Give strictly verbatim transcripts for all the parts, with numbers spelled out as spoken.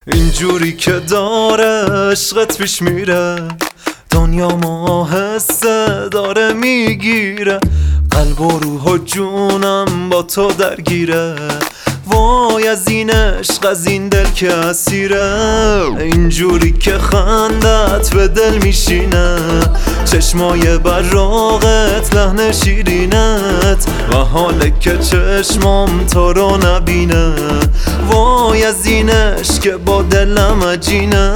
اینجوری که داره عشقت پیش میره، دنیا ما حسه داره میگیره، قلب و روح و جونم با تو درگیره. وای از این عشق، از این دل که اسیره، اینجوری که خندت به دل میشینه، چشمای براقت لحن شیرینت، و حاله که چشمام تو رو نبینه. وای از این عشق که با دلم عجینه،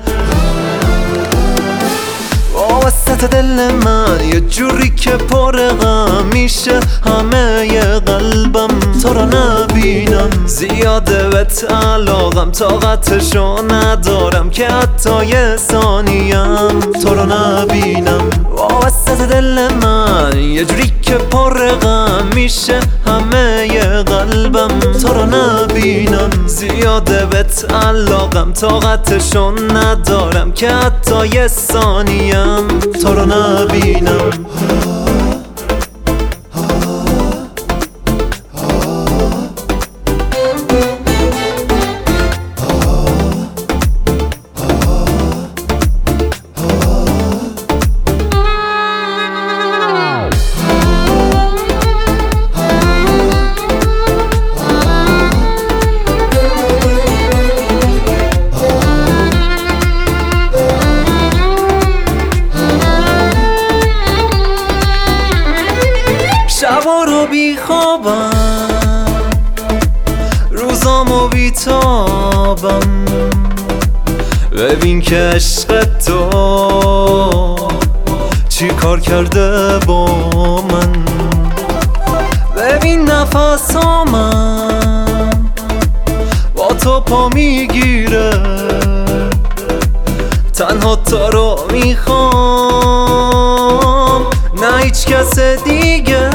وسط دل من یه جوری که پر غم میشه، همه ی قلبم تو رو نبینم. زیاده بهت علاقم، طاقتشو ندارم که حتی یه ثانیم تو رو نبینم. وسط دل من یه جوری که پر غم میشه، همه ی قلبم تو رو نبینم. زیاده بهت علاقم، طاقتشو ندارم که حتی یه ثانیم تو رو نبینم. شبا رو بی خوابم، روزامو بی تابم، ببین که عشق تو چی کار کرده با من. ببین نفسامم با تو پا میگیره، تنها تو رو میخوام نه هیچ کس دیگه.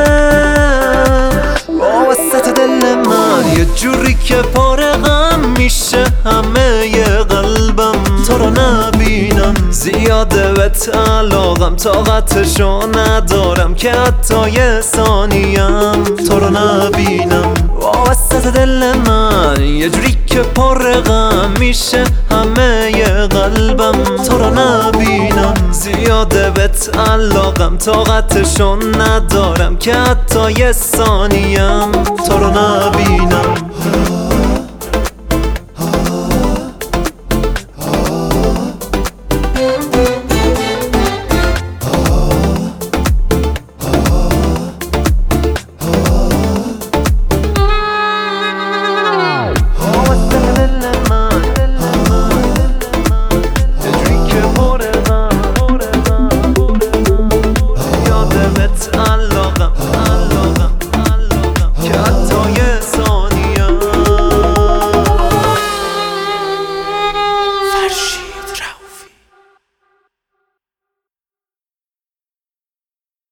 وسط دل من یه جوری که پر غم میشه، همه ی قلبم تو رو نبینم. زیاده بهت علاقم، طاقتشو ندارم که حتی یه ثانیم تو رو نبینم. وسط دل من یه جوری که پر غم میشه، همه ی قلبم تو رو نبینم. زیاده بهت علاقم، طاقتشو ندارم که حتی یه ثانیم تو رو نبینم.